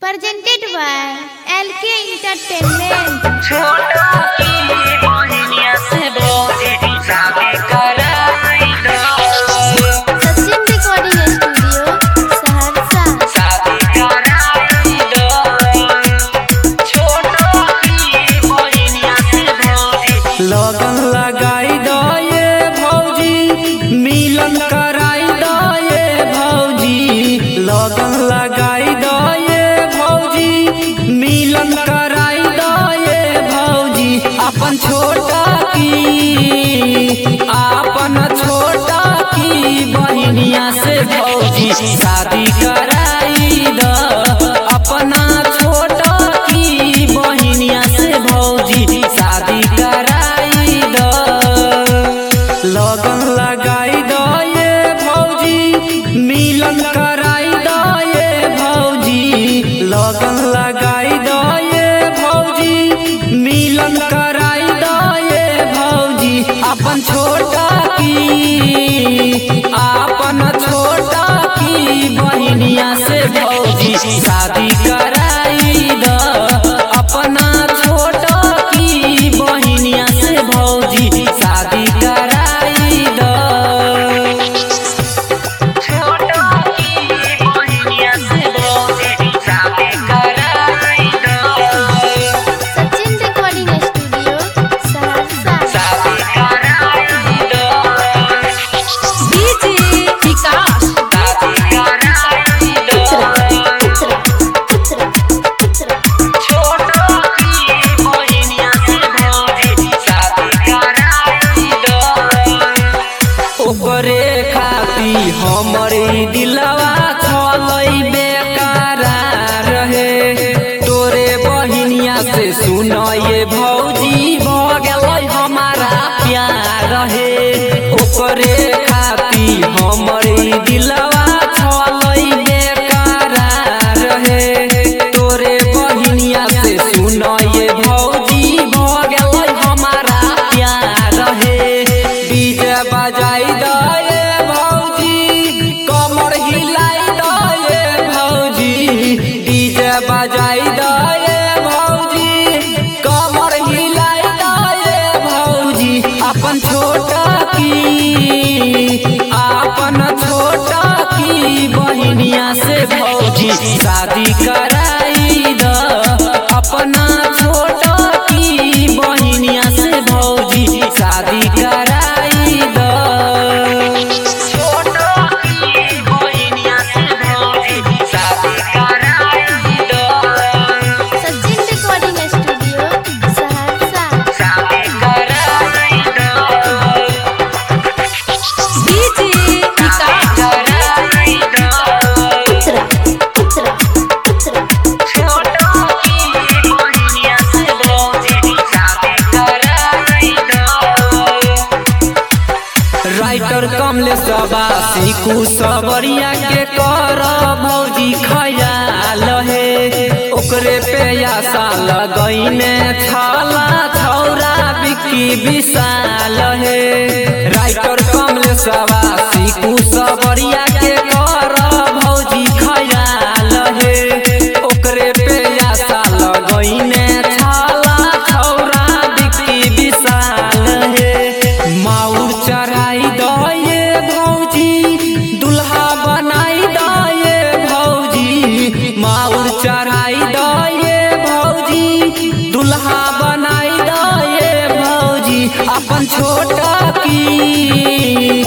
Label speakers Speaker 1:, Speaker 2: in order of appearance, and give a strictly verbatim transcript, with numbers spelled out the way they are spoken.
Speaker 1: presented by L K Entertainment।
Speaker 2: छोटा की बहनिया से बोली शादी कराई दो।
Speaker 1: Sachin recording studio Saharsa.
Speaker 2: शादी कराई दो। छोटा की बहनिया से बोली
Speaker 3: लगन लगाई दो ये भौजी, मिलन कराई दो ये भौजी। लगन लगाई दो ये भौजी, मिलन कराई दो ये भौजी। अपन छोटा की अपन छोटा की बहनिया से भौजी शादी कराई दो। अपना छोटा की बहनिया से भौजी शादी कराई दो। लगन लगाई दो ये भौजी, मिलन कराई दो ये भौजी। लगन लगाई दो ये भौजी, मिलन कराई दो ये भौजी। अपन छोटा की अपन छोटा की बहनिया से भौजी शादी कराई दो। अपना छोटा की बहनिया से भौजी शादी कराई दो।
Speaker 2: छोटा की बहनिया से बोली शादी कराई दो।
Speaker 1: Sachin recording studio Saharsa.
Speaker 2: शादी कराई दो।
Speaker 1: डीजे विकास।
Speaker 2: शादी कराई दो। छोटा की बहनिया से बोली शादी कराई दो।
Speaker 3: ओकरे खाती हमरे दिलवा छलई बेकरार रहे। तोरे बहिनिया से सुनो ये भौजी भ गेलै हमारा प्यार रहे। ओकरे खाती हमरे दिलवा छलई बेकरार रहे। तोरे बहिनिया से सुनो ये भौजी भ गेलै हमारा प्यार रहे। डीजे बजाई दो ये भौजी, कमर हिलाई दो ये भौजी। डीजे बजाई दो ये भौजी, कमर हिलाई दो ये भौजी। अपन छोटा की अपन छोटा की बहनिया से भौजी शादी कराई दो। अपना छोटा की बहनिया से भौजी शादी कराई दो।
Speaker 2: छोटा की बहनिया से बोली शादी कराई दो।
Speaker 1: Sachin recording studio Saharsa.
Speaker 2: शादी कराई दो।
Speaker 1: डीजे विकास।
Speaker 2: कराई दो। छोटा की बहनिया से बोली शादी कराई दो।
Speaker 3: राइटर कमले सबासी कुसबरिया के कर भौजी खयाल है। ओकरे पे आशा लगैने छाला छौरा बिक्की विशाल है। राइटर कमले सबासी कुसबरिया के कर भौजी खयाल है। ओकरे पे आशा लगैने छाला छौरा बिक्की विशाल है। माउर चढ़ाई दो ये भौजी, दुल्हा बनाई दो ये भौजी। माउर चढ़ाई दो ये भौजी, दुल्हा बनाई दो ये भौजी। अपन छोटा की